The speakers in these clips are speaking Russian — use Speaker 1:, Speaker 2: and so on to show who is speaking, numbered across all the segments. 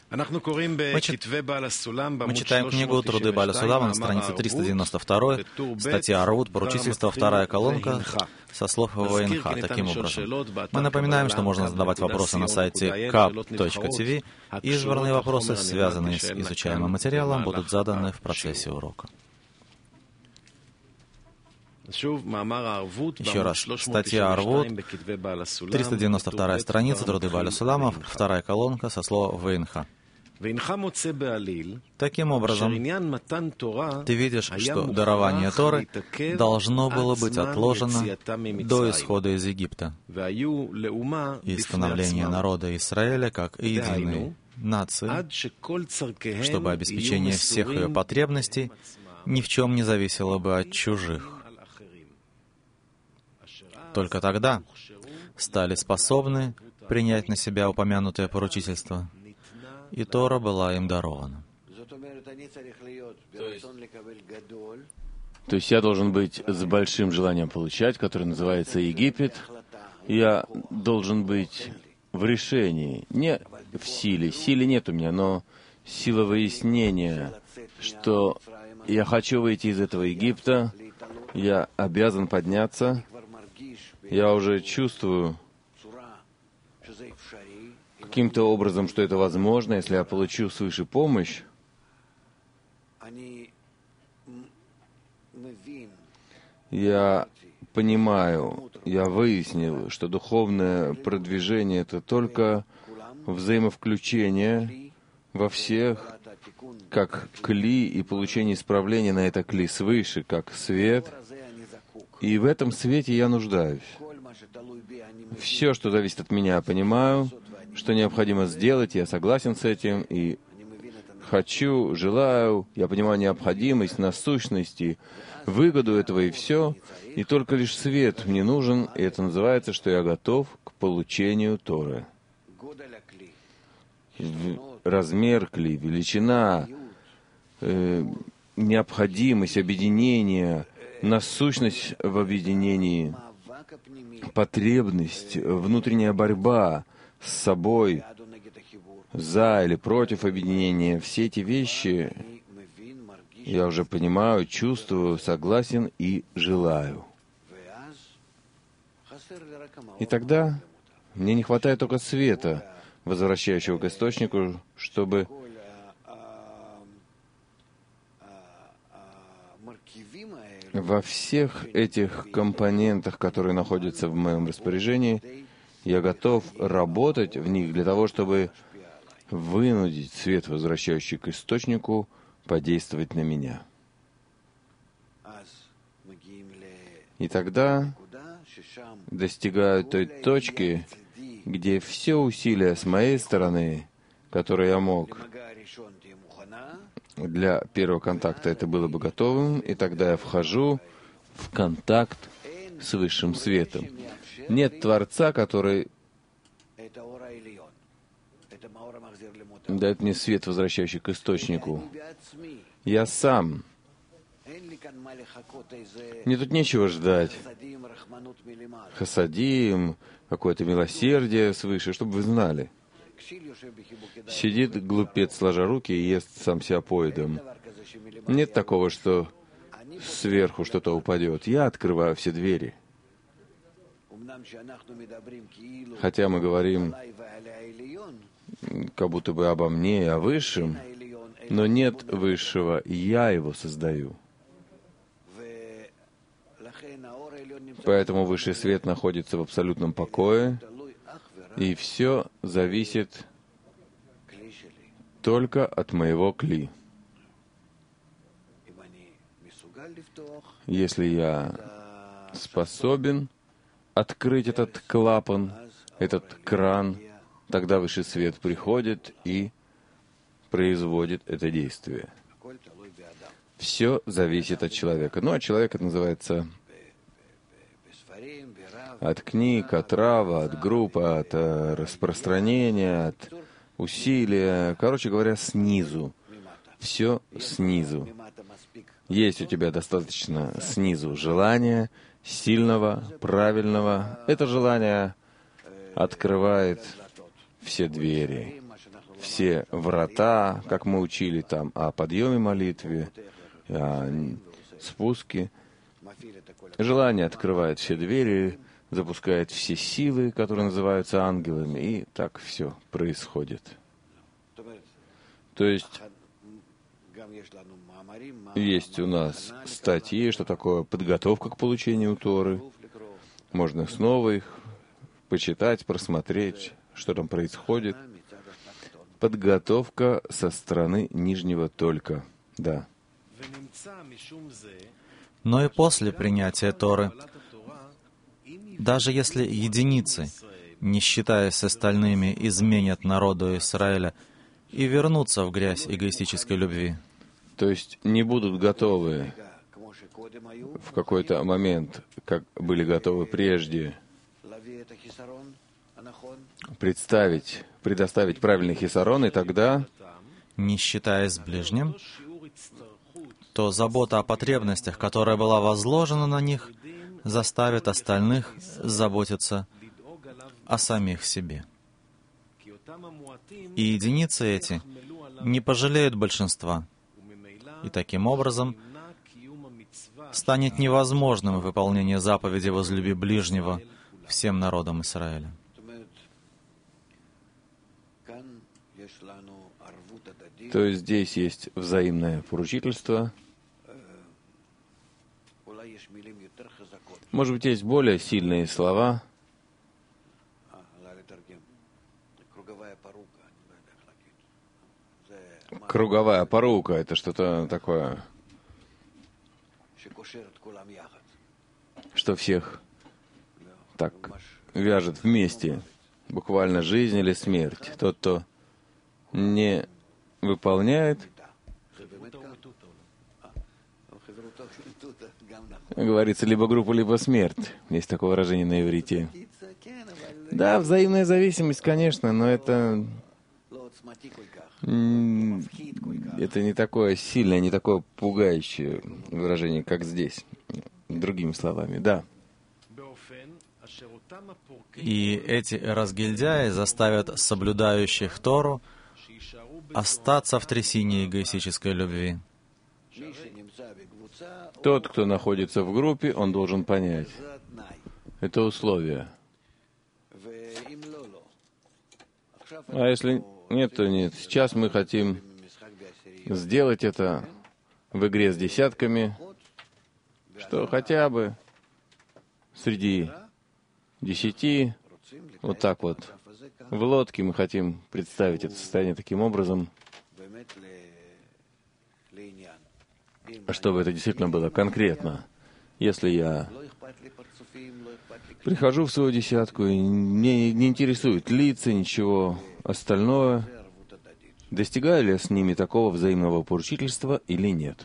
Speaker 1: Мы читаем книгу «Труды Бааля Сулама» на странице 392, статья Арвут, поручительство, вторая колонка, со слов ВНХ. Таким образом, мы напоминаем, что можно задавать вопросы на сайте kap.tv, и избранные вопросы, связанные с изучаемым материалом, будут заданы в процессе урока. Еще раз, статья Арвут, 392 страница, «Труды Бааля Сулама», вторая колонка, со слов ВНХ. Таким образом, ты видишь, что дарование Торы должно было быть отложено до исхода из Египта и становления народа Израиля как единой нации, чтобы обеспечение всех ее потребностей ни в чем не зависело бы от чужих. Только тогда стали способны принять на себя упомянутое поручительство, и Тора была им дарована.
Speaker 2: То есть я должен быть с большим желанием получать, которое называется Египет. Я должен быть в решении, не в силе. Силы нет у меня, но сила выяснения, что я хочу выйти из этого Египта, я обязан подняться, я уже чувствую каким-то образом, что это возможно, если я получу свыше помощь. Я понимаю, я выяснил, что духовное продвижение — это только взаимовключение во всех, как кли, и получение исправления на это кли свыше, как свет. И в этом свете я нуждаюсь. Все, что зависит от меня, я понимаю, что необходимо сделать, я согласен с этим, и хочу, желаю, я понимаю необходимость, насущность, выгоду этого и все, и только лишь свет мне нужен, и это называется, что я готов к получению Торы. Размер кли, величина, необходимость объединения, насущность в объединении, потребность, внутренняя борьба с собой, за или против объединения, все эти вещи я уже понимаю, чувствую, согласен и желаю. И тогда мне не хватает только света, возвращающего к источнику, чтобы во всех этих компонентах, которые находятся в моем распоряжении, я готов работать в них для того, чтобы вынудить свет, возвращающий к источнику, подействовать на меня. И тогда достигаю той точки, где все усилия с моей стороны, которые я мог для первого контакта, это было бы готовым, и тогда я вхожу в контакт с Высшим Светом. Нет Творца, который дает мне свет, возвращающий к источнику. Я сам. Мне тут нечего ждать. Хасадим, какое-то милосердие свыше, чтобы вы знали. Сидит глупец, сложа руки, и ест сам себя поедом. Нет такого, что сверху что-то упадет. Я открываю все двери. Хотя мы говорим как будто бы обо мне и о Высшем, но нет Высшего, я его создаю. Поэтому Высший Свет находится в абсолютном покое, и все зависит только от моего кли. Если я способен открыть этот клапан, этот кран, тогда Высший Свет приходит и производит это действие. Все зависит от человека. Ну, а человек это называется от книг, от рава, от группы, от распространения, от усилия. Короче говоря, снизу. Все снизу. Есть у тебя достаточно снизу желания, сильного, правильного. Это желание открывает все двери. все врата, как мы учили там о подъеме молитве, о спуске. Желание открывает все двери, запускает все силы, которые называются ангелами, и так все происходит. То есть у нас статьи, что такое подготовка к получению Торы. Можно снова их почитать, просмотреть, что там происходит. Подготовка со стороны нижнего только, да.
Speaker 1: Но и после принятия Торы, даже если единицы, не считаясь с остальными, изменят народу Израиля и вернутся в грязь эгоистической любви,
Speaker 2: то есть не будут готовы в какой-то момент, как были готовы прежде, предоставить правильный хисарон, и тогда,
Speaker 1: не считаясь с ближним, то забота о потребностях, которая была возложена на них, заставит остальных заботиться о самих себе. И единицы эти не пожалеют большинства, и таким образом станет невозможным выполнение заповеди «Возлюби ближнего» всем народам Израиля.
Speaker 2: То есть здесь есть взаимное поручительство. Может быть, есть более сильные слова. Круговая порука — это что-то такое, что всех так вяжет вместе. Буквально жизнь или смерть. Тот, кто не выполняет, говорится, либо группа, либо смерть. Есть такое выражение на иврите. Да, взаимная зависимость, конечно, но это не такое сильное, не такое пугающее выражение, как здесь. Другими словами, да.
Speaker 1: И эти разгильдяи заставят соблюдающих Тору остаться в трясине эгоистической любви.
Speaker 2: Тот, кто находится в группе, он должен понять. Это условие. А если нет, то нет. Сейчас мы хотим сделать это в игре с десятками, что хотя бы среди 10, вот так вот, в лодке мы хотим представить это состояние таким образом, чтобы это действительно было конкретно. Если я прихожу в свою десятку, и мне не интересует лица, ничего остальное, достигаю ли я с ними такого взаимного поручительства или нет.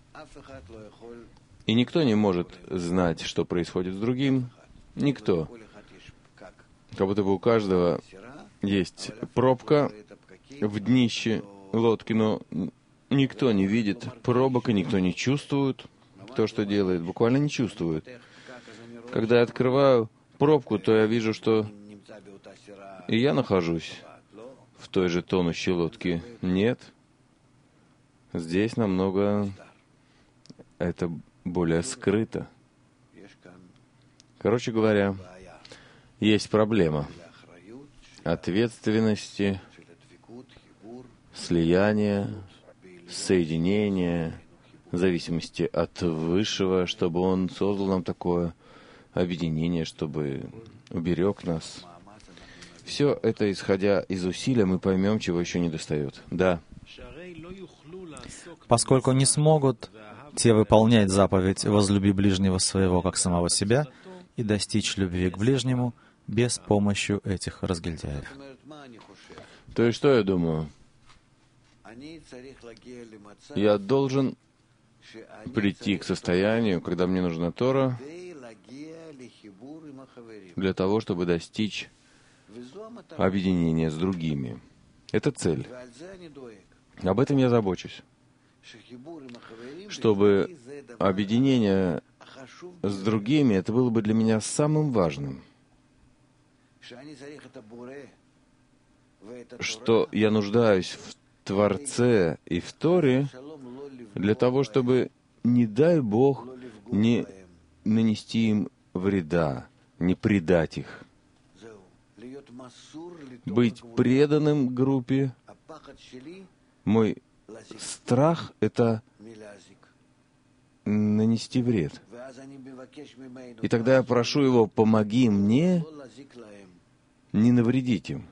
Speaker 2: И никто не может знать, что происходит с другим. Никто. Как будто бы у каждого есть пробка в днище лодки, но никто не видит пробок, и никто не чувствует то, что делает. Буквально не чувствует. Когда я открываю пробку, то я вижу, что и я нахожусь в той же тонущей лодке. Нет. Здесь намного это более скрыто. Короче говоря, есть проблема ответственности, слияния, соединения, зависимости от Высшего, чтобы Он создал нам такое объединение, чтобы уберег нас. Все это, исходя из усилия, мы поймем, чего еще не достает. Да.
Speaker 1: Поскольку не смогут те выполнять заповедь «Возлюби ближнего своего, как самого себя» и достичь любви к ближнему без помощи этих разгильдяев.
Speaker 2: То есть, что я думаю? Я должен прийти к состоянию, когда мне нужна Тора, для того, чтобы достичь объединения с другими. Это цель. Об этом я забочусь. Чтобы объединение с другими, это было бы для меня самым важным. что я нуждаюсь в Творце и в Торе для того, чтобы, не дай Бог, не нанести им вреда, не предать их. Быть преданным группе. Мой страх — это нанести вред. И тогда я прошу его: помоги мне не навредить им.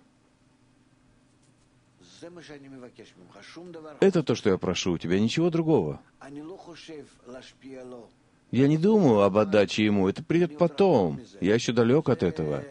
Speaker 2: Это то, что я прошу у тебя, ничего другого. Я не думаю об отдаче ему, это придет потом. Я еще далек от этого.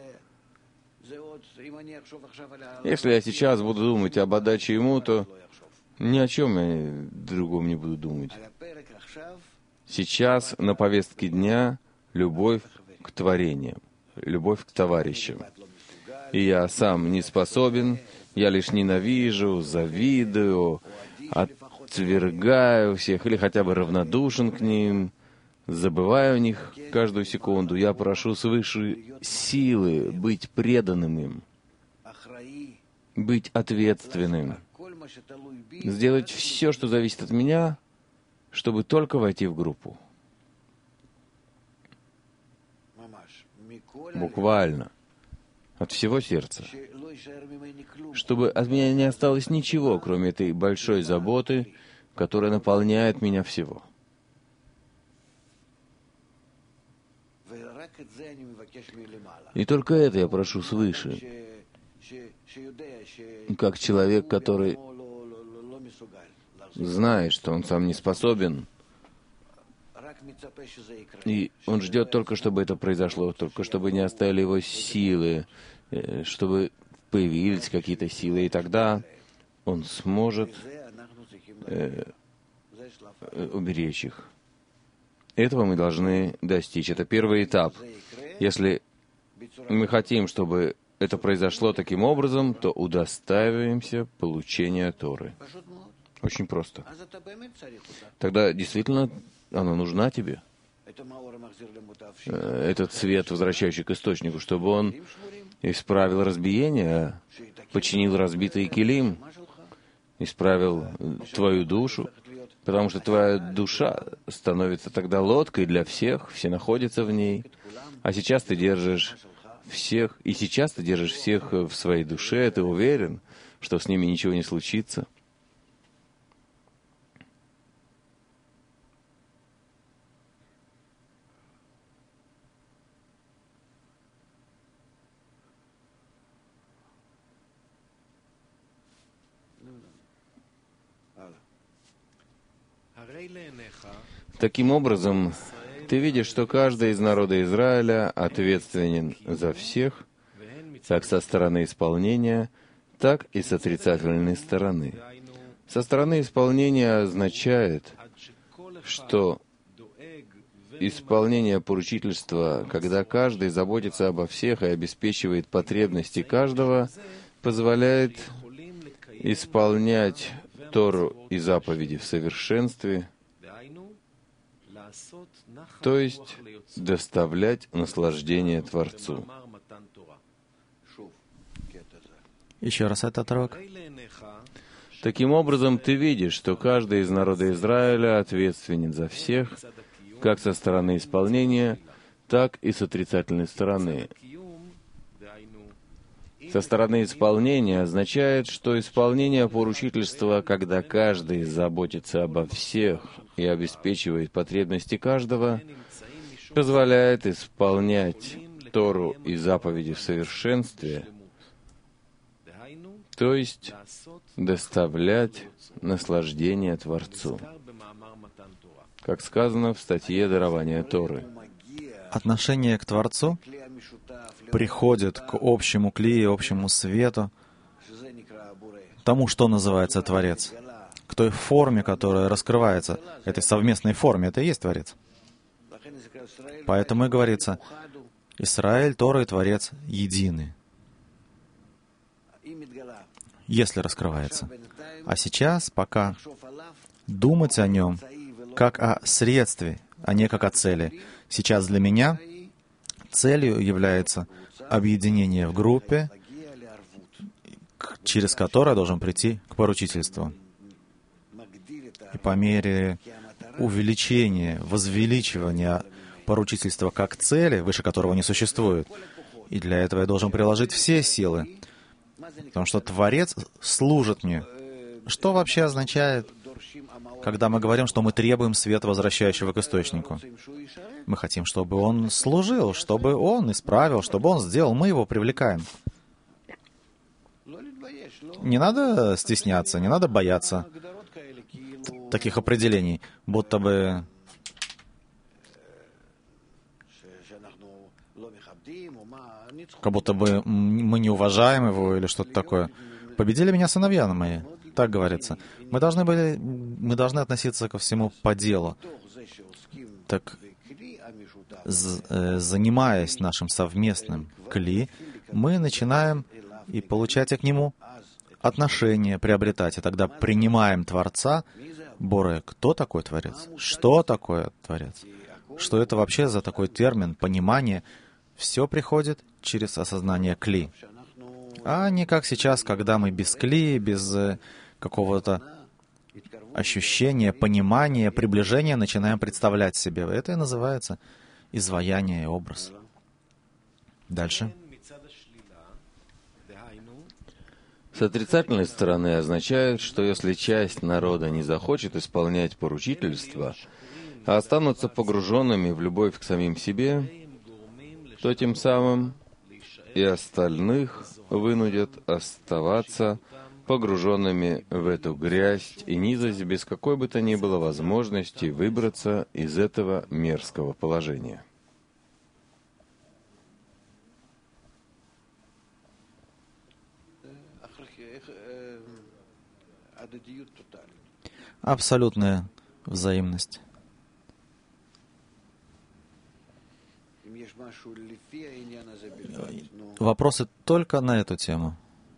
Speaker 2: Если я сейчас буду думать об отдаче ему, то ни о чем я другом не буду думать. Сейчас на повестке дня любовь к творениям, любовь к товарищам. И я сам не способен, я лишь ненавижу, завидую, отвергаю всех, или хотя бы равнодушен к ним, забываю о них каждую секунду. Я прошу свыше силы быть преданным им, быть ответственным, сделать все, что зависит от меня, чтобы только войти в группу. Буквально. От всего сердца. Чтобы от меня не осталось ничего, кроме этой большой заботы, которая наполняет меня всего. И только это я прошу свыше. Как человек, который знает, что он сам не способен, и он ждет только, чтобы это произошло, только чтобы не оставили его силы, чтобы появились какие-то силы, и тогда он сможет уберечь их. Этого мы должны достичь. Это первый этап. Если мы хотим, чтобы это произошло таким образом, то удостаиваемся получения Торы. Очень просто. Тогда действительно она нужна тебе. Этот свет, возвращающий к источнику, чтобы он исправил разбиение, починил разбитый килим, исправил твою душу, потому что твоя душа становится тогда лодкой для всех, все находятся в ней, а сейчас ты держишь всех, и сейчас ты держишь всех в своей душе, ты уверен, что с ними ничего не случится. Таким образом, ты видишь, что каждый из народа Израиля ответственен за всех, как со стороны исполнения, так и с отрицательной стороны. Со стороны исполнения означает, что исполнение поручительства, когда каждый заботится обо всех и обеспечивает потребности каждого, позволяет исполнять Тору и заповеди в совершенстве, то есть доставлять наслаждение Творцу.
Speaker 1: Еще раз этот отрывок.
Speaker 2: Таким образом, ты видишь, что каждый из народа Израиля ответственен за всех, как со стороны исполнения, так и с отрицательной стороны. Со стороны исполнения означает, что исполнение поручительства, когда каждый заботится обо всех и обеспечивает потребности каждого, позволяет исполнять Тору и заповеди в совершенстве, то есть доставлять наслаждение Творцу, как сказано в статье «Дарование Торы».
Speaker 1: Отношение к Творцу приходит к общему клии, общему свету, тому, что называется Творец, к той форме, которая раскрывается, этой совместной форме, это и есть Творец. Поэтому и говорится, Израиль, Тора и Творец едины, если раскрывается. А сейчас пока думать о нем как о средстве, а не как о цели. Сейчас для меня целью является объединение в группе, через которое должен прийти к поручительству. И по мере увеличения, возвеличивания поручительства как цели, выше которого не существует, и для этого я должен приложить все силы, потому что Творец служит мне. Что вообще означает, когда мы говорим, что мы требуем света, возвращающего к источнику? Мы хотим, чтобы он служил, чтобы он исправил, чтобы он сделал. Мы его привлекаем. Не надо стесняться, не надо бояться таких определений, будто бы как будто бы мы не уважаем его или что-то такое. Победили меня сыновья мои, так говорится. Мы должны относиться ко всему по делу. Так, занимаясь нашим совместным кли, мы начинаем и получать к нему отношения, приобретать, и тогда принимаем Творца. Боре, кто такой Творец? Что такое Творец? Что это вообще за такой термин, понимание? Все приходит через осознание кли. А не как сейчас, когда мы без кли, без какого-то ощущения, понимания, приближения начинаем представлять себе. Это и называется изваяние и образ. Дальше.
Speaker 2: С отрицательной стороны означает, что если часть народа не захочет исполнять поручительство, а останутся погруженными в любовь к самим себе, то тем самым и остальных вынудят оставаться погруженными в эту грязь и низость без какой бы то ни было возможности выбраться из этого мерзкого положения.
Speaker 1: Абсолютная взаимность. Вопросы только на эту тему.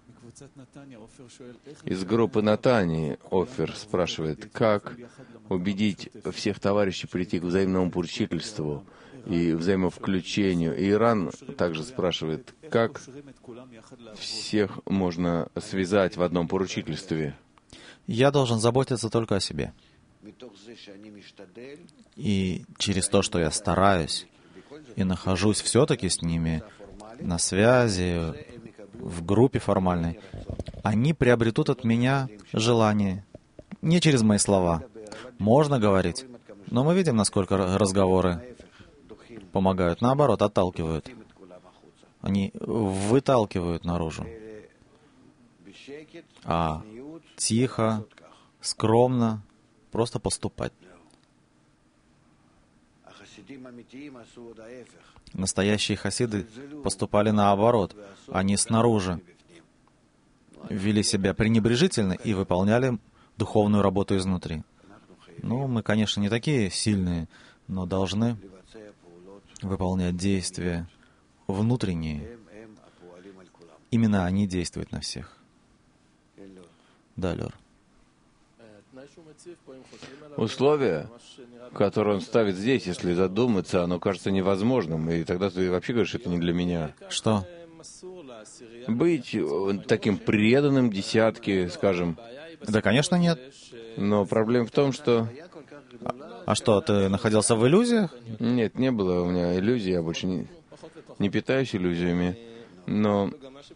Speaker 2: Из группы Натании Офер спрашивает, как убедить всех товарищей прийти к взаимному поручительству и взаимовключению. И Иран также спрашивает, как всех можно связать в одном поручительстве.
Speaker 1: Я должен заботиться только о себе. И через то, что я стараюсь и нахожусь все-таки с ними на связи, в группе формальной, они приобретут от меня желание. Не через мои слова. Можно говорить, но мы видим, насколько разговоры помогают. Наоборот, отталкивают. Они выталкивают наружу. А тихо, скромно, просто поступать. Настоящие хасиды поступали наоборот. Они снаружи вели себя пренебрежительно и выполняли духовную работу изнутри. Ну, мы, конечно, не такие сильные, но должны выполнять действия внутренние. Именно они действуют на всех. Да, Лёр.
Speaker 2: Условие, которое он ставит здесь, если задуматься, оно кажется невозможным, и тогда ты вообще говоришь, это не для меня.
Speaker 1: Что?
Speaker 2: Быть таким преданным десятке, скажем.
Speaker 1: Да, конечно, нет.
Speaker 2: Но проблема в том, что...
Speaker 1: А что, ты находился в иллюзиях?
Speaker 2: Нет, не было у меня иллюзий, я больше не питаюсь иллюзиями. Но,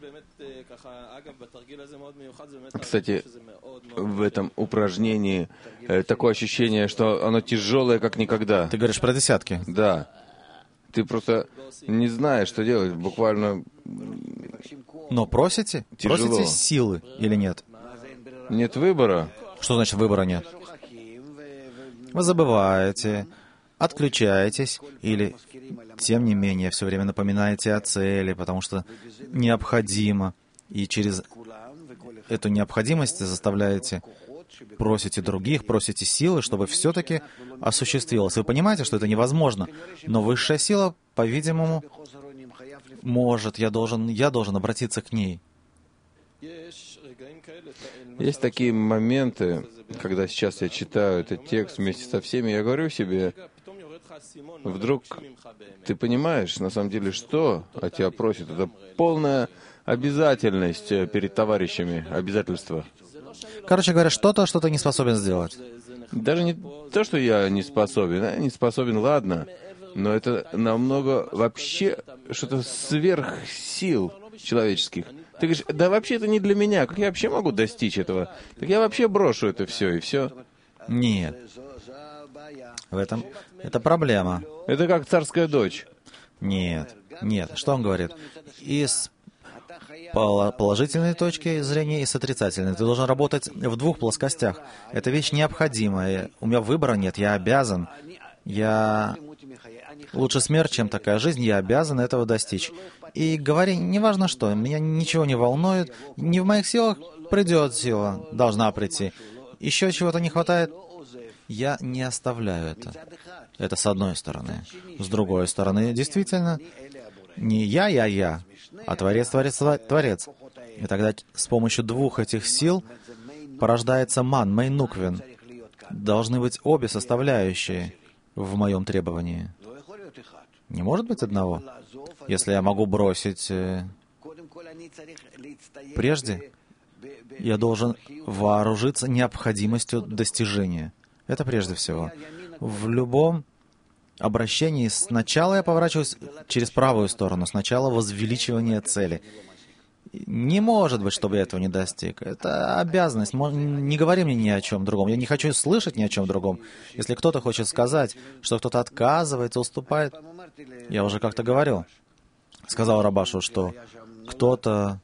Speaker 2: кстати, в этом упражнении такое ощущение, что оно тяжелое, как никогда.
Speaker 1: Ты говоришь про десятки?
Speaker 2: Да. Ты просто не знаешь, что делать, буквально.
Speaker 1: Но просите?
Speaker 2: Тяжело.
Speaker 1: Просите силы или нет?
Speaker 2: Нет выбора.
Speaker 1: Что значит выбора нет? Вы забываете, отключаетесь или, тем не менее, все время напоминаете о цели, потому что необходимо, и через эту необходимость заставляете, просите других, просите силы, чтобы все-таки осуществилось. Вы понимаете, что это невозможно, но высшая сила, по-видимому, может, я должен обратиться к ней.
Speaker 2: Есть такие моменты, когда сейчас я читаю этот текст вместе со всеми, я говорю себе, вдруг ты понимаешь, на самом деле, что от тебя просят. Это полное обязательность перед товарищами, обязательство.
Speaker 1: Короче говоря, что-то, что ты не способен сделать.
Speaker 2: Даже не то, что я не способен, ладно, но это намного вообще что-то сверх сил человеческих. Ты говоришь, да вообще это не для меня, как я вообще могу достичь этого? Так я вообще брошу это все, и все.
Speaker 1: Нет. В этом это проблема.
Speaker 2: Это как царская дочь.
Speaker 1: Нет. Что он говорит? И с положительной точки зрения, и с отрицательной. Ты должен работать в двух плоскостях. Это вещь необходимая. У меня выбора нет, я обязан. Лучше смерть, чем такая жизнь, я обязан этого достичь. И говори, неважно что, меня ничего не волнует, не в моих силах, придет сила, должна прийти. Еще чего-то не хватает, я не оставляю это. Это с одной стороны. С другой стороны, действительно, не я, а Творец. И тогда с помощью двух этих сил порождается ман, мейнуквин. Должны быть обе составляющие в моем требовании. Не может быть одного. Если я могу бросить прежде, я должен вооружиться необходимостью достижения. Это прежде всего. В любом обращении сначала я поворачиваюсь через правую сторону, сначала возвеличивание цели. Не может быть, чтобы я этого не достиг. Это обязанность. Не говори мне ни о чем другом. Я не хочу слышать ни о чем другом. Если кто-то хочет сказать, что кто-то отказывается, уступает, я уже как-то говорил. Сказал Рабашу, что кто-то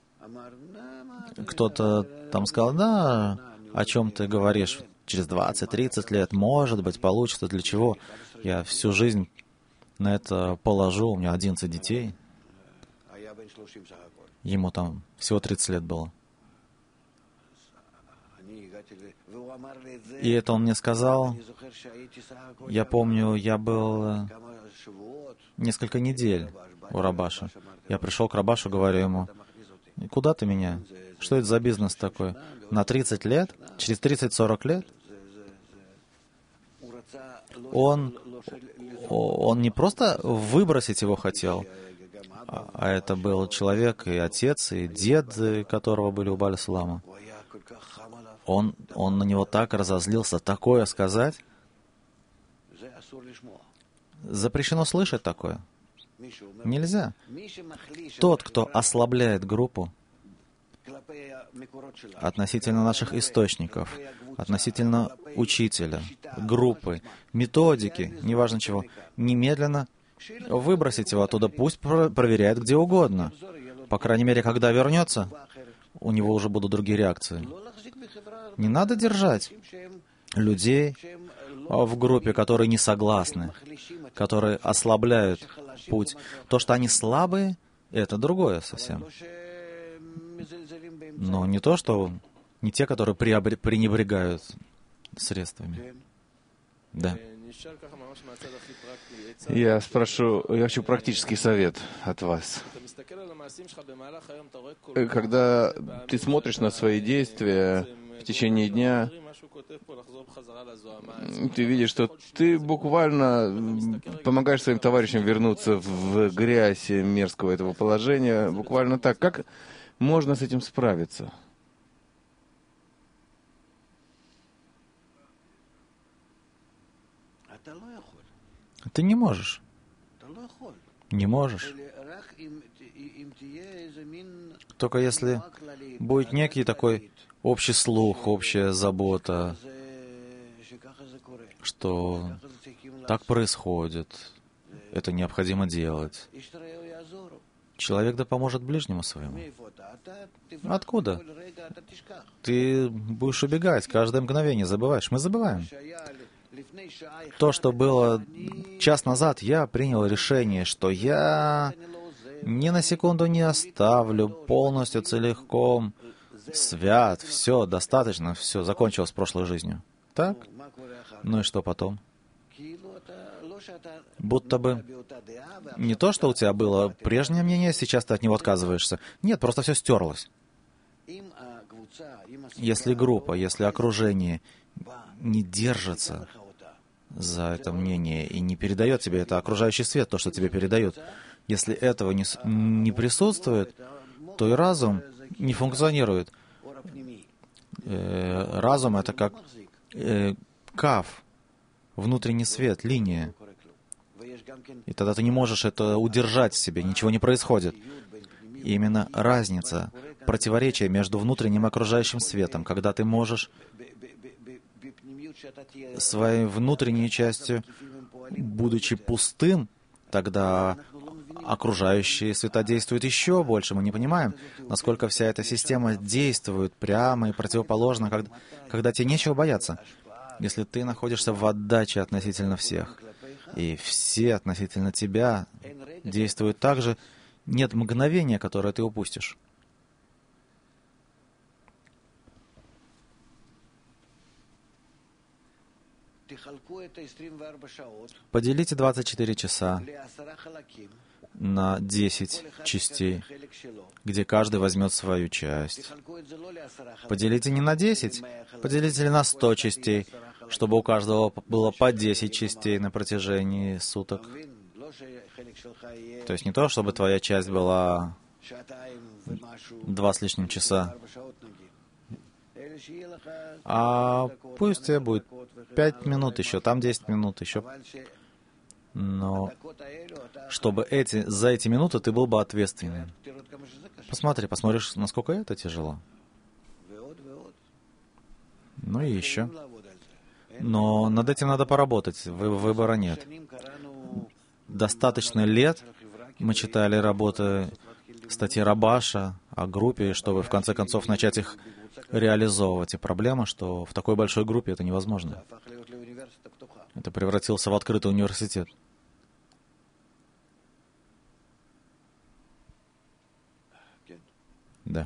Speaker 1: там сказал, да, о чем ты говоришь через 20-30 лет, может быть, получится, для чего? Я всю жизнь на это положу, у меня 11 детей. Ему там всего 30 лет было. И это он мне сказал. Я помню, я был несколько недель у Рабаша. Я пришел к Рабашу, говорю ему, куда ты меня? Что это за бизнес такой? На 30 лет? Через 30-40 лет? Он не просто выбросить его хотел, а это был человек и отец, и дед, которого были у Бааля Сулама. Он на него так разозлился, такое сказать. Запрещено слышать такое. Нельзя. Тот, кто ослабляет группу относительно наших источников, относительно учителя, группы, методики, неважно чего, немедленно выбросить его оттуда, пусть проверяет где угодно. По крайней мере, когда вернется, у него уже будут другие реакции. Не надо держать людей в группе, которые не согласны, которые ослабляют путь. То, что они слабые, это другое совсем. Но не то, что не те, которые пренебрегают средствами. Да.
Speaker 2: Я хочу практический совет от вас. Когда ты смотришь на свои действия в течение дня, ты видишь, что ты буквально помогаешь своим товарищам вернуться в грязь мерзкого этого положения, буквально так. Как можно с этим справиться?
Speaker 1: Ты не можешь. Не можешь. Только если будет некий такой общий слух, общая забота, что так происходит, это необходимо делать. Человек да поможет ближнему своему. Откуда? Ты будешь убегать, каждое мгновение забываешь. Мы забываем. То, что было час назад, я принял решение, что я ни на секунду не оставлю, полностью, целиком, свят, все, достаточно, все, закончилось с прошлой жизнью. Так? Ну и что потом? Будто бы не то, что у тебя было прежнее мнение, сейчас ты от него отказываешься. Нет, просто все стерлось. Если группа, если окружение не держится за это мнение и не передает тебе это окружающий свет, то, что тебе передают, если этого не присутствует, то и разум не функционирует. Разум — это как кав, внутренний свет, линия. И тогда ты не можешь это удержать в себе, ничего не происходит. И именно разница, противоречие между внутренним и окружающим светом, когда ты можешь своей внутренней частью, будучи пустым, тогда окружающие света действуют еще больше. Мы не понимаем, насколько вся эта система действует прямо и противоположно, когда тебе нечего бояться. Если ты находишься в отдаче относительно всех, и все относительно тебя действуют так же, нет мгновения, которое ты упустишь. Поделите 24 часа на 10 частей, где каждый возьмет свою часть. Поделите не на 10, поделите на 100 частей, чтобы у каждого было по 10 частей на протяжении суток. То есть не то, чтобы твоя часть была 2 с лишним часа, а пусть тебе будет 5 минут еще, там 10 минут еще. Но чтобы за эти минуты ты был бы ответственным. Посмотришь, насколько это тяжело. Ну и еще. Но над этим надо поработать, выбора нет. Достаточно лет мы читали работы, статьи Рабаша о группе, чтобы в конце концов начать их реализовывать. И проблема, что в такой большой группе это невозможно. Это превратился в открытый университет. Да.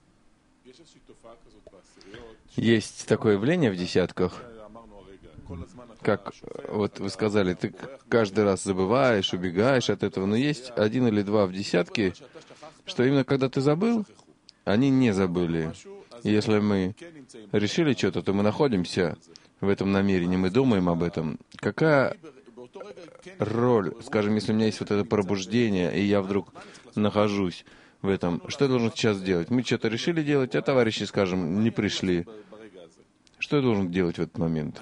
Speaker 2: Есть такое явление в десятках, как вот вы сказали, ты каждый раз забываешь, убегаешь от этого, но есть 1 или 2 в десятке, что именно когда ты забыл, они не забыли. И если мы решили что-то, то мы находимся в этом намерении, мы думаем об этом. Какая роль, скажем, если у меня есть вот это пробуждение, и я вдруг нахожусь в этом, что я должен сейчас делать? Мы что-то решили делать, а товарищи, скажем, не пришли. Что я должен делать в этот момент?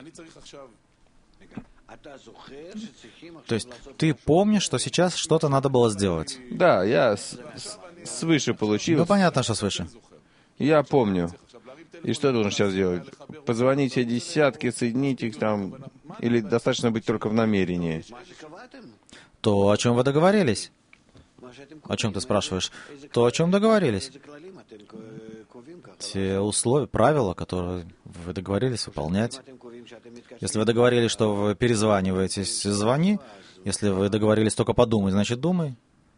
Speaker 1: То есть ты помнишь, что сейчас что-то надо было сделать?
Speaker 2: Да, я свыше получил.
Speaker 1: Ну, понятно, что свыше.
Speaker 2: Я помню. И что я должен сейчас делать? Позвонить все десятки, соединить их там, или достаточно быть только в намерении?
Speaker 1: То, о чем вы договорились. О чем ты спрашиваешь? То, о чем договорились. Те условия, правила, которые вы договорились выполнять. Если вы договорились, что вы перезваниваетесь, звони. Если вы договорились только подумать, значит, думай.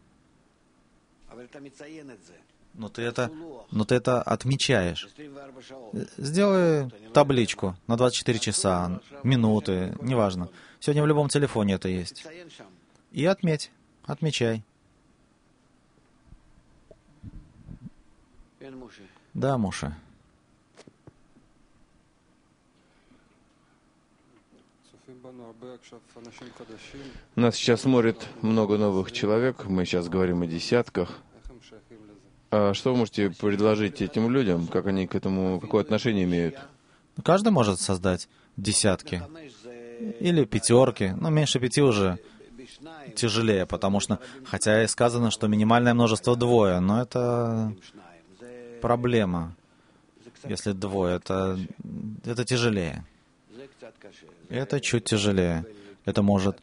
Speaker 1: Но ты это отмечаешь. Сделай табличку на 24 часа, минуты, неважно. Сегодня в любом телефоне это есть. И отмечай. Да, Муша.
Speaker 2: Нас сейчас смотрит много новых человек, мы сейчас говорим о десятках. А что вы можете предложить этим людям, как они к этому, какое отношение имеют?
Speaker 1: Каждый может создать десятки или пятерки, но меньше 5 уже тяжелее, потому что, хотя и сказано, что минимальное множество 2, но это проблема. Если 2, это тяжелее. Это чуть тяжелее. Это может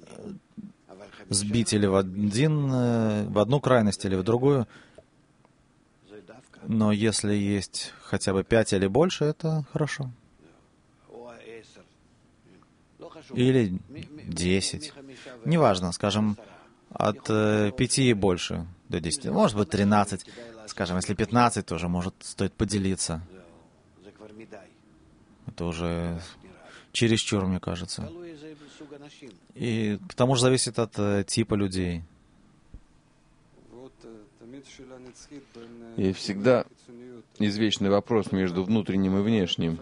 Speaker 1: сбить или в одну крайность, или в другую. Но если есть хотя бы 5 или больше, это хорошо. Или 10. Неважно, скажем, от 5 и больше до 10. Может быть, 13. Скажем, если 15, тоже стоит поделиться. Это уже чересчур, мне кажется. И к тому же зависит от типа людей.
Speaker 2: И всегда извечный вопрос между внутренним и внешним.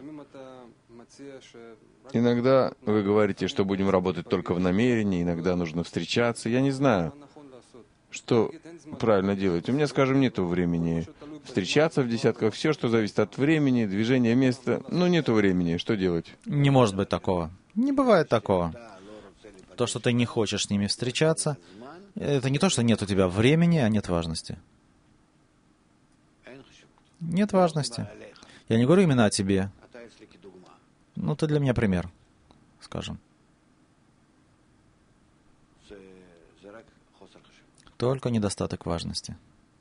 Speaker 2: Иногда вы говорите, что будем работать только в намерении, иногда нужно встречаться. Я не знаю, что правильно делать? У меня, скажем, нету времени встречаться в десятках. Все, что зависит от времени, движения, места. Ну, нету времени. Что делать?
Speaker 1: Не может быть такого. Не бывает такого. То, что ты не хочешь с ними встречаться, это не то, что нет у тебя времени, а нет важности. Нет важности. Я не говорю именно о тебе. Ну, ты для меня пример, скажем. Только недостаток важности.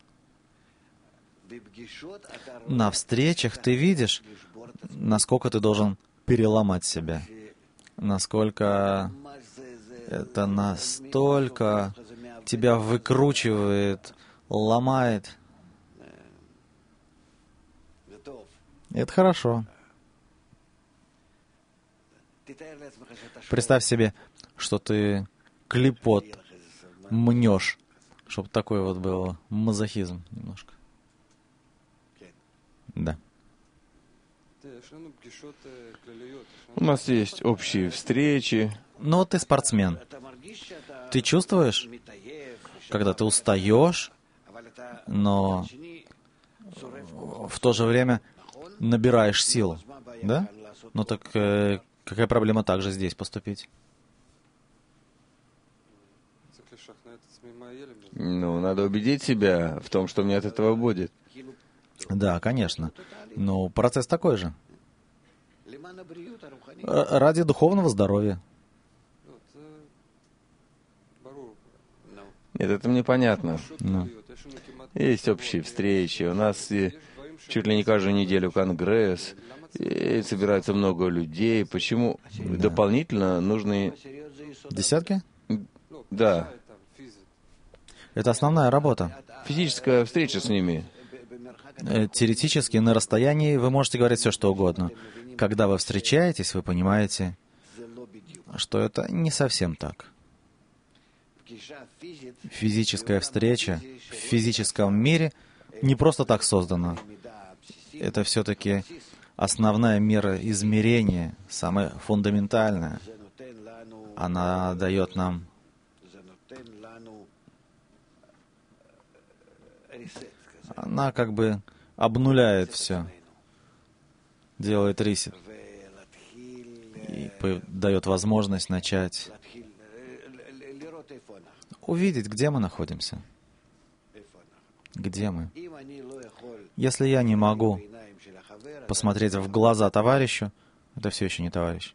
Speaker 1: На встречах ты видишь, насколько ты должен переломать себя. Насколько это настолько тебя выкручивает, ломает. Это хорошо. Представь себе, что ты клипот мнешь, чтобы такой вот был мазохизм немножко. Да.
Speaker 2: У нас есть общие встречи.
Speaker 1: Но ты спортсмен. Ты чувствуешь, когда ты устаешь, но в то же время набираешь сил, да? Ну так какая проблема также здесь поступить?
Speaker 2: Ну, надо убедить себя в том, что мне от этого будет.
Speaker 1: Да, конечно. Но процесс такой же. Ради духовного здоровья.
Speaker 2: Нет, это мне понятно.
Speaker 1: Ну.
Speaker 2: Есть общие встречи. У нас чуть ли не каждую неделю конгресс. И собирается много людей. Почему дополнительно нужны...
Speaker 1: Десятки?
Speaker 2: Да.
Speaker 1: Это основная работа.
Speaker 2: Физическая встреча с ними.
Speaker 1: Теоретически на расстоянии вы можете говорить все, что угодно. Когда вы встречаетесь, вы понимаете, что это не совсем так. Физическая встреча в физическом мире не просто так создана. Это все-таки основная мера измерения, самая фундаментальная. Она дает нам она как бы обнуляет все, делает ресет и дает возможность начать увидеть, где мы находимся. Где мы? Если я не могу посмотреть в глаза товарищу, это все еще не товарищ.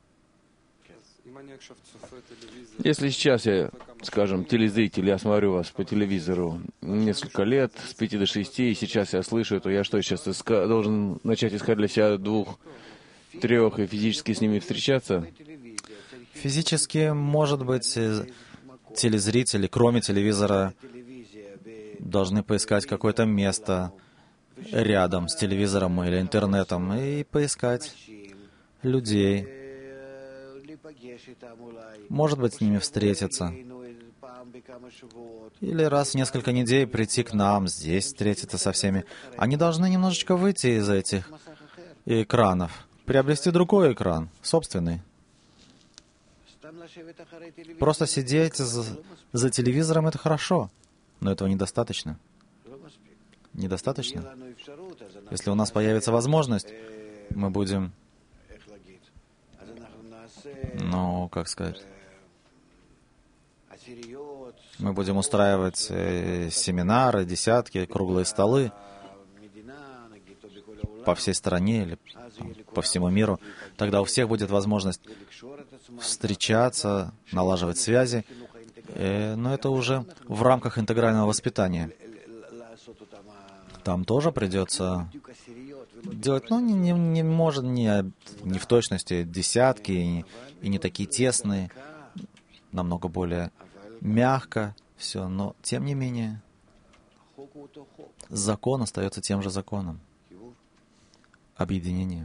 Speaker 2: Если сейчас я, скажем, телезритель, я смотрю вас по телевизору несколько лет, с 5 до 6, и сейчас я слышу, то я что, сейчас должен начать искать для себя 2, 3 и физически с ними встречаться?
Speaker 1: Физически, может быть, телезрители, кроме телевизора, должны поискать какое-то место рядом с телевизором или интернетом и поискать людей. Может быть, с ними встретиться. Или раз в несколько недель прийти к нам, здесь встретиться со всеми. Они должны немножечко выйти из этих экранов, приобрести другой экран, собственный. Просто сидеть за телевизором — это хорошо, но этого недостаточно. Недостаточно. Если у нас появится возможность, мы будем, как сказать, мы будем устраивать семинары, десятки, круглые столы по всей стране или по всему миру. Тогда у всех будет возможность встречаться, налаживать связи. Но это уже в рамках интегрального воспитания. Там тоже придется делать, не может, не в точности десятки, и не такие тесные, намного более мягко все, но тем не менее закон остается тем же законом. Объединение.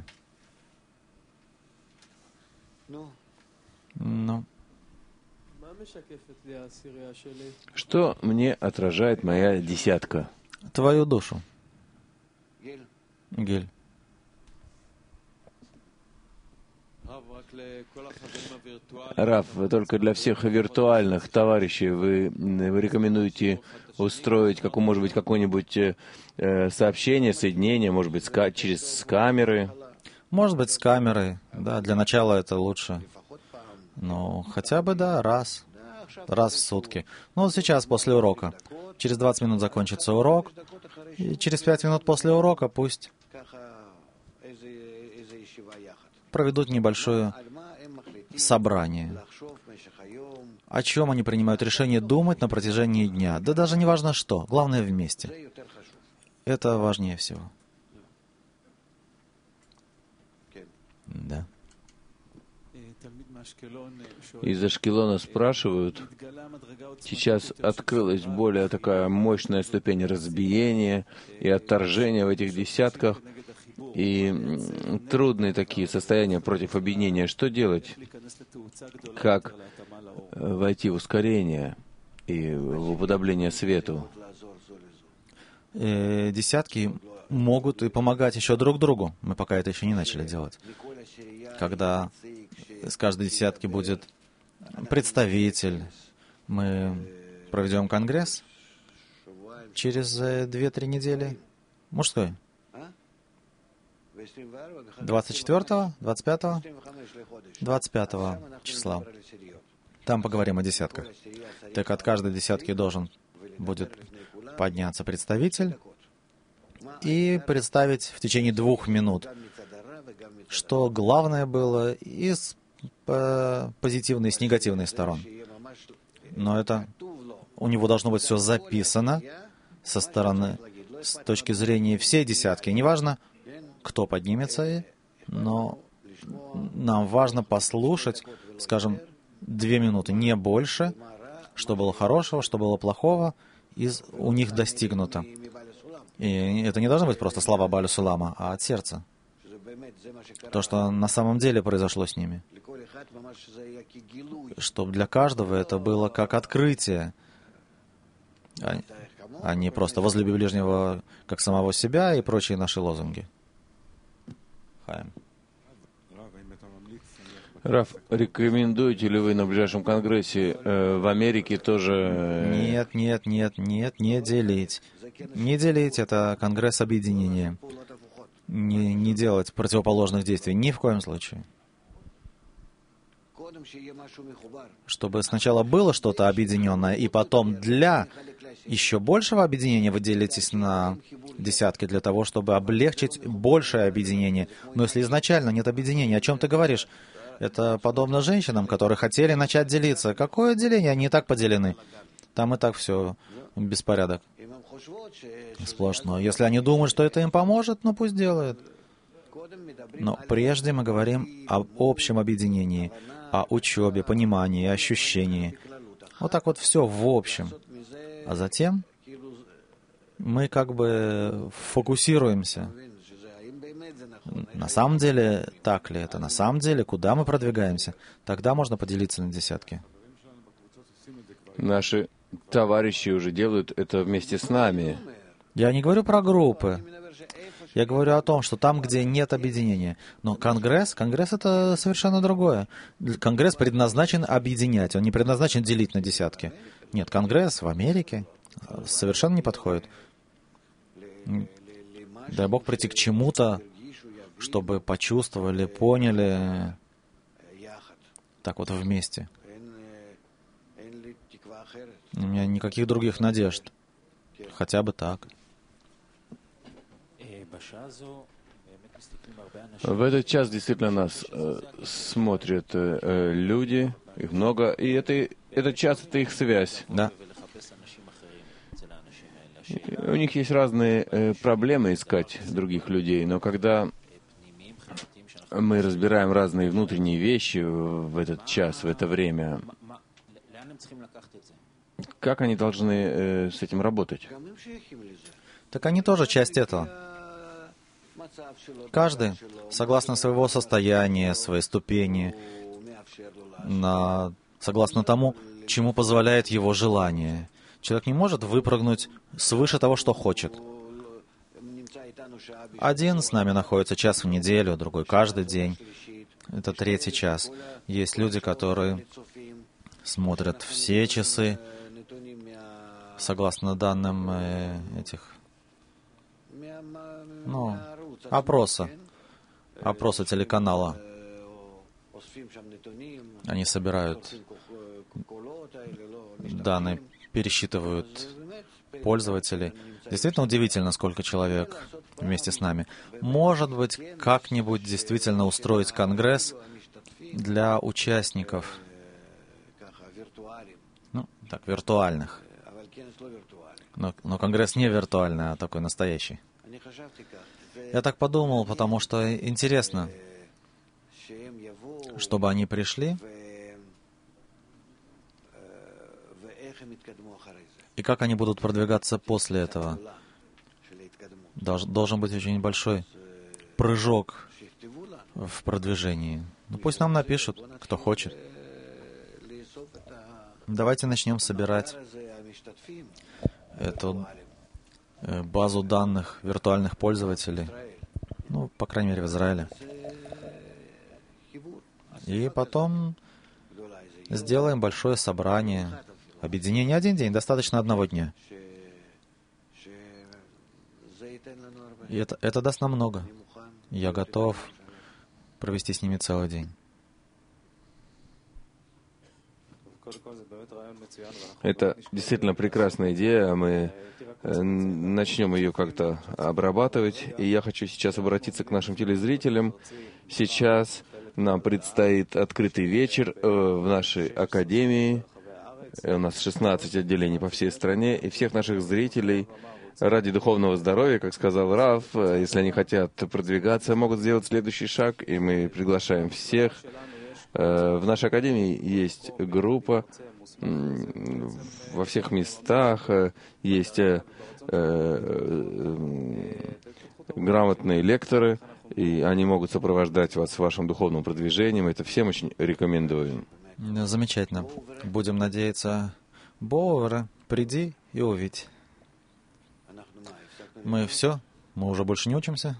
Speaker 2: Что мне отражает моя десятка?
Speaker 1: Твою душу. Гель.
Speaker 2: Рав, только для всех виртуальных товарищей вы рекомендуете устроить, может быть, какое-нибудь сообщение, соединение, может быть, через камеры?
Speaker 1: Может быть, с камерой. Да, для начала это лучше. Ну, хотя бы, да, раз в сутки. Ну, вот сейчас, после урока. Через 20 минут закончится урок, и через 5 минут после урока пусть проведут небольшое собрание. О чем они принимают решение думать на протяжении дня. Да даже не важно что, главное вместе. Это важнее всего. Да.
Speaker 2: Из Ашкелона спрашивают, сейчас открылась более такая мощная ступень разбиения и отторжения в этих десятках, и трудные такие состояния против объединения. Что делать? Как войти в ускорение и в уподобление свету?
Speaker 1: Десятки могут и помогать еще друг другу. Мы пока это еще не начали делать. Когда с каждой десятки будет представитель, мы проведем конгресс через 2-3 недели. Мужской. 24-го, 25-го, 25 числа. Там поговорим о десятках. Так от каждой десятки должен будет подняться представитель и представить в течение 2 минут, что главное было из позитивной и с негативной сторон. Но это у него должно быть все записано со стороны, с точки зрения всей десятки. Неважно, кто поднимется, но нам важно послушать, скажем, 2 минуты, не больше, что было хорошего, что было плохого, у них достигнуто. И это не должно быть просто слова Бааля Сулама, а от сердца. То, что на самом деле произошло с ними. Чтобы для каждого это было как открытие, а не просто «возлюби ближнего как самого себя» и прочие наши лозунги. Хаим.
Speaker 2: Раф, рекомендуете ли вы на ближайшем конгрессе в Америке тоже...
Speaker 1: Нет, не делить. Не делить — это конгресс объединения. Не делать противоположных действий ни в коем случае. Чтобы сначала было что-то объединенное, и потом для еще большего объединения вы делитесь на десятки для того, чтобы облегчить большее объединение. Но если изначально нет объединения, о чем ты говоришь? Это подобно женщинам, которые хотели начать делиться. Какое деление? Они и так поделены. Там и так все беспорядок. Сплошно. Если они думают, что это им поможет, ну пусть делают. Но прежде мы говорим об общем объединении, о учебе, понимании, ощущении. Вот так вот все в общем. А затем мы как бы фокусируемся. На самом деле, так ли это? На самом деле, куда мы продвигаемся? Тогда можно поделиться на десятки.
Speaker 2: Наши товарищи уже делают это вместе с нами.
Speaker 1: Я не говорю про группы. Я говорю о том, что там, где нет объединения. Но Конгресс это совершенно другое. Конгресс предназначен объединять, он не предназначен делить на десятки. Нет, Конгресс в Америке совершенно не подходит. Дай Бог прийти к чему-то, чтобы почувствовали, поняли, так вот вместе. У меня никаких других надежд. Хотя бы так.
Speaker 2: В этот час действительно нас смотрят люди, их много, и этот час — это их связь.
Speaker 1: Да.
Speaker 2: У них есть разные проблемы искать других людей, но когда мы разбираем разные внутренние вещи в этот час, в это время, как они должны с этим работать?
Speaker 1: Так они тоже часть этого. Каждый, согласно своего состояния, своей ступени, согласно тому, чему позволяет его желание. Человек не может выпрыгнуть свыше того, что хочет. Один с нами находится час в неделю, другой каждый день. Это 3-й час. Есть люди, которые смотрят все часы, согласно данным этих, опроса телеканала. Они собирают данные, пересчитывают пользователей. Действительно удивительно, сколько человек вместе с нами. Может быть, как-нибудь действительно устроить конгресс для участников, виртуальных. Но конгресс не виртуальный, а такой настоящий. Я так подумал, потому что интересно, чтобы они пришли, и как они будут продвигаться после этого. Должен быть очень большой прыжок в продвижении. Пусть нам напишут, кто хочет. Давайте начнем собирать эту базу данных виртуальных пользователей, по крайней мере, в Израиле. И потом сделаем большое собрание, объединение. 1 день, достаточно 1 дня. И это даст нам много. Я готов провести с ними целый день.
Speaker 2: Это действительно прекрасная идея. Мы начнем ее как-то обрабатывать. И я хочу сейчас обратиться к нашим телезрителям. Сейчас нам предстоит открытый вечер в нашей академии. У нас 16 отделений по всей стране. И всех наших зрителей ради духовного здоровья, как сказал Рав, если они хотят продвигаться, могут сделать следующий шаг. И мы приглашаем всех. В нашей академии есть группа, во всех местах есть грамотные лекторы, и они могут сопровождать вас в вашем духовном продвижении. Это всем очень рекомендую.
Speaker 1: Замечательно. Будем надеяться. Бовара, приди и увидь. Мы все? Мы уже больше не учимся?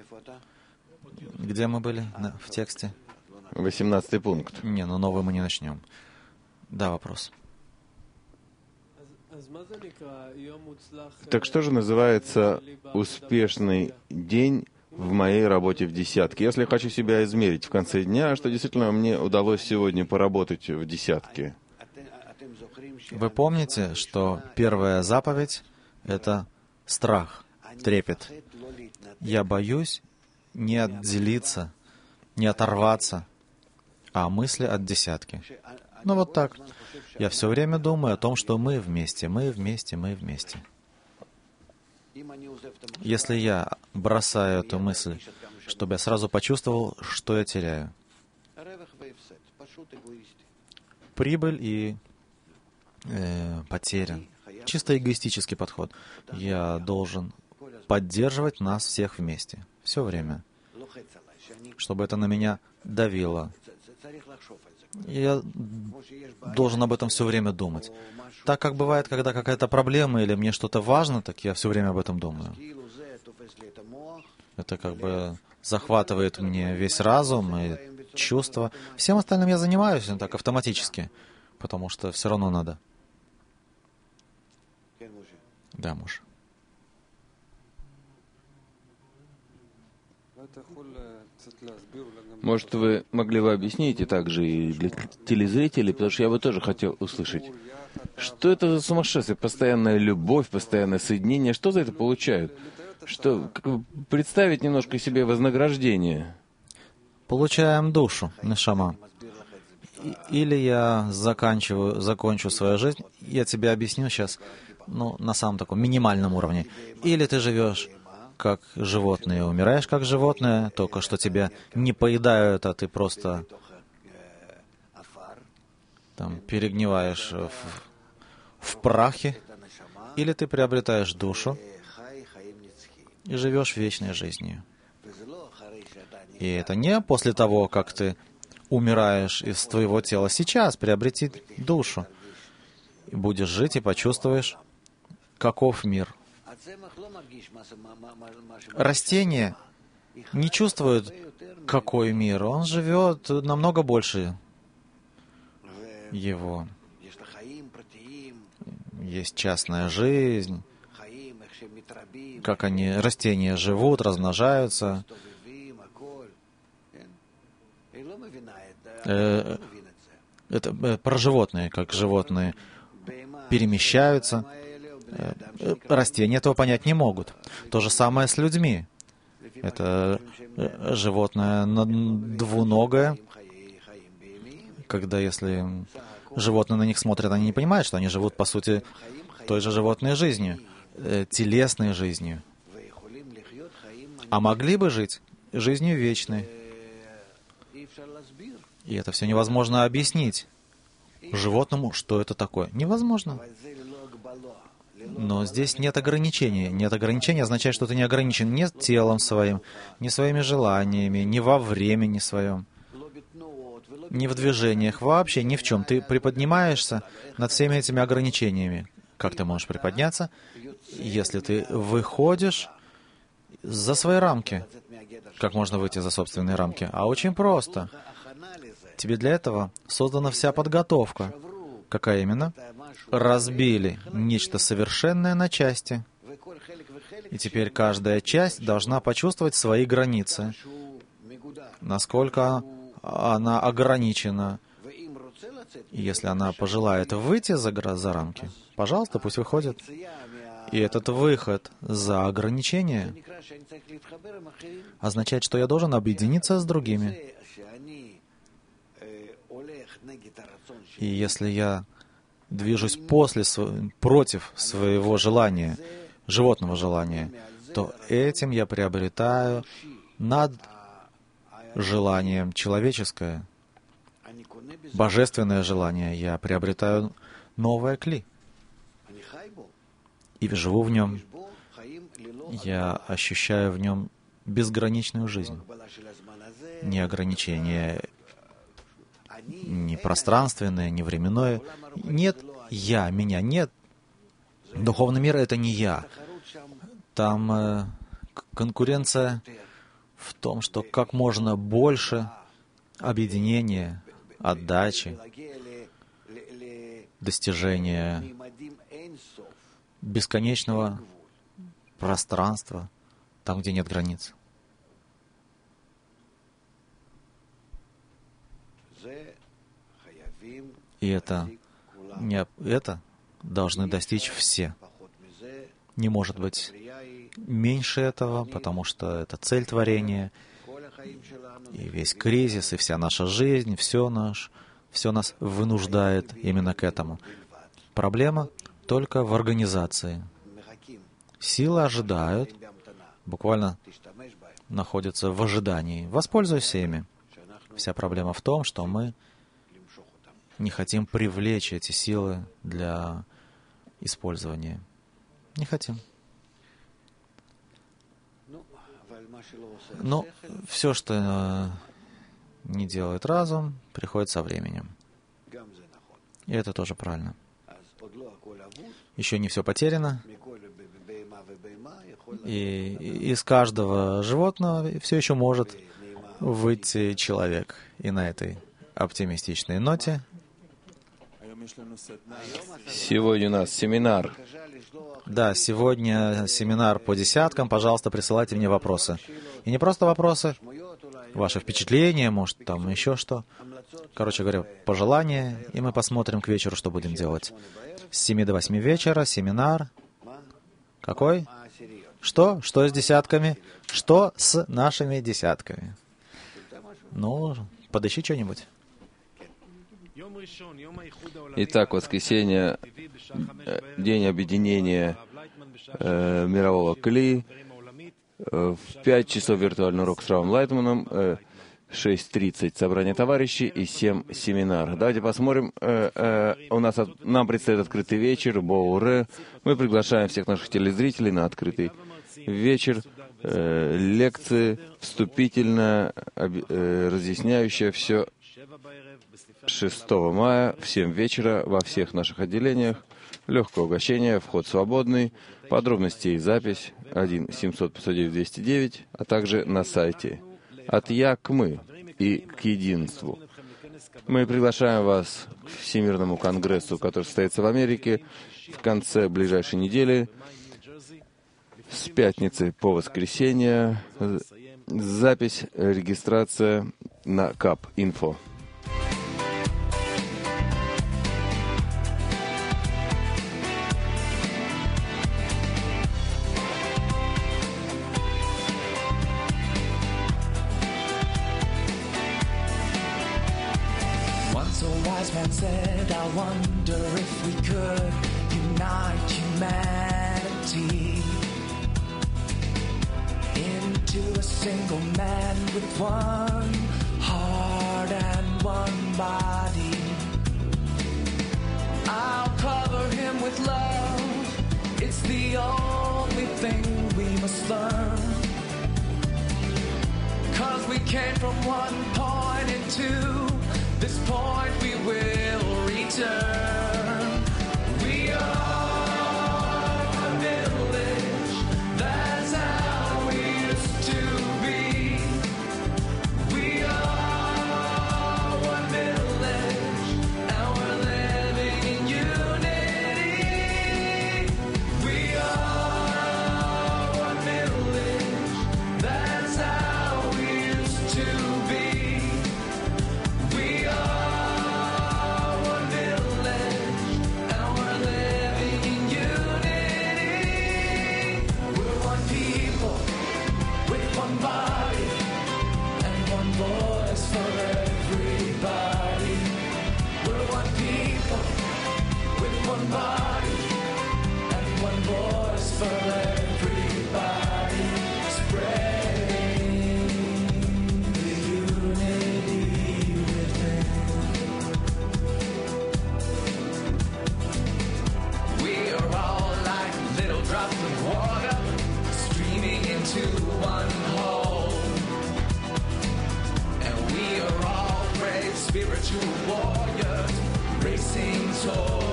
Speaker 1: Где мы были в тексте?
Speaker 2: 18-й пункт.
Speaker 1: Новый мы не начнем. Да, вопрос.
Speaker 2: Так что же называется успешный день в моей работе в десятке? Если я хочу себя измерить в конце дня, что действительно мне удалось сегодня поработать в десятке?
Speaker 1: Вы помните, что первая заповедь — это страх, трепет. Я боюсь не отделиться, не оторваться, а мысли от десятки. Вот так. Я все время думаю о том, что мы вместе, мы вместе, мы вместе. Если я бросаю эту мысль, чтобы я сразу почувствовал, что я теряю. Прибыль и потеря. Чисто эгоистический подход. Я должен поддерживать нас всех вместе. Все время. Чтобы это на меня давило. Я должен об этом все время думать. Так как бывает, когда какая-то проблема или мне что-то важно, так я все время об этом думаю. Это как бы захватывает мне весь разум и чувства. Всем остальным я занимаюсь так автоматически, потому что все равно надо. Да, муж.
Speaker 2: Может, вы могли бы объяснить, и также и для телезрителей, потому что я бы тоже хотел услышать, что это за сумасшествие, постоянная любовь, постоянное соединение, что за это получают? Что, представить немножко себе вознаграждение?
Speaker 1: Получаем душу, нешама. Или я закончу свою жизнь, я тебе объясню сейчас, на самом таком минимальном уровне. Или ты живешь как животное, умираешь как животное, только что тебя не поедают, а ты просто перегниваешь в прахе. Или ты приобретаешь душу и живешь вечной жизнью. И это не после того, как ты умираешь из твоего тела. Сейчас приобрети душу. И будешь жить и почувствуешь, каков мир. Растение не чувствует, какой мир. Он живет намного больше его. Есть частная жизнь, как растения живут, размножаются. Это про животные, как животные перемещаются. Растения этого понять не могут. То же самое с людьми. Это животное двуногое. Когда если животные на них смотрят, они не понимают, что они живут, по сути, той же животной жизнью, телесной жизнью. А могли бы жить жизнью вечной. И это все невозможно объяснить животному, что это такое. Невозможно. Но здесь нет ограничений. Нет ограничений означает, что ты не ограничен ни телом своим, ни своими желаниями, ни во времени своем, ни в движениях, вообще ни в чем. Ты приподнимаешься над всеми этими ограничениями. Как ты можешь приподняться, если ты выходишь за свои рамки? Как можно выйти за собственные рамки? А очень просто. Тебе для этого создана вся подготовка. Какая именно? Разбили нечто совершенное на части. И теперь каждая часть должна почувствовать свои границы. Насколько она ограничена. И если она пожелает выйти за рамки, пожалуйста, пусть выходит. И этот выход за ограничение означает, что я должен объединиться с другими. И если я движусь против своего желания, животного желания, то этим я приобретаю над желанием человеческое, божественное желание. Я приобретаю новое кли. И живу в нем. Я ощущаю в нем безграничную жизнь. Не ограничение ни пространственное, ни временное. Нет я, меня нет. Духовный мир — это не я. Там конкуренция в том, что как можно больше объединения, отдачи, достижения бесконечного пространства, там, где нет границ. И это должны достичь все. Не может быть меньше этого, потому что это цель творения, и весь кризис, и вся наша жизнь, все нас вынуждает именно к этому. Проблема только в организации. Силы ожидают, буквально находятся в ожидании. Воспользуйся ими. Вся проблема в том, что мы не хотим привлечь эти силы для использования. Не хотим. Но все, что не делает разум, приходит со временем. И это тоже правильно. Еще не все потеряно. И из каждого животного все еще может выйти человек. И на этой оптимистичной ноте
Speaker 2: сегодня у нас семинар.
Speaker 1: Да, сегодня семинар по десяткам. Пожалуйста, присылайте мне вопросы. И не просто вопросы, ваши впечатления, может, там еще что. Короче говоря, пожелания, и мы посмотрим к вечеру, что будем делать. С 7 до 8 вечера семинар. Какой? Что? Что с десятками? Что с нашими десятками? Ну, подыщи что-нибудь.
Speaker 2: Итак, воскресенье, день объединения мирового Кли, в 5 часов виртуальный урок с Равом Лайтманом, 6:30 собрание товарищей и 7 семинар. Давайте посмотрим. Нам предстоит открытый вечер, Боуре. Мы приглашаем всех наших телезрителей на открытый вечер. Лекции, вступительно разъясняющая все 6 мая в 7 вечера во всех наших отделениях. Легкое угощение, вход свободный. Подробности и запись 1-700-509-209, а также на сайте «От я к мы» и к единству. Мы приглашаем вас к Всемирному конгрессу, который состоится в Америке в конце ближайшей недели, с пятницы по воскресенье. Запись, регистрация на КАП-инфо.
Speaker 3: Man said, I wonder if we could unite humanity into a single man with one heart and one body. I'll cover him with love. It's the only thing we must learn. 'Cause we came from one point into this point we will return. We are a village, that's how we used to be. We are one village, and we're living in unity. We are one village, that's how we used to be. Spiritual warriors racing toward